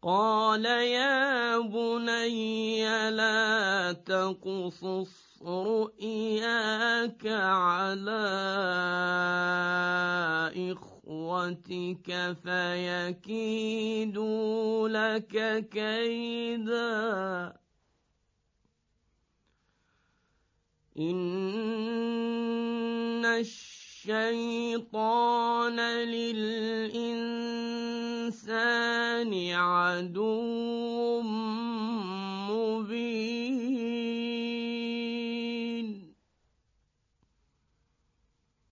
قال يا بني لا تقصص رؤياك على إخوتك فيكيدوا لك كيدا إن الشيطان للإنسان عدو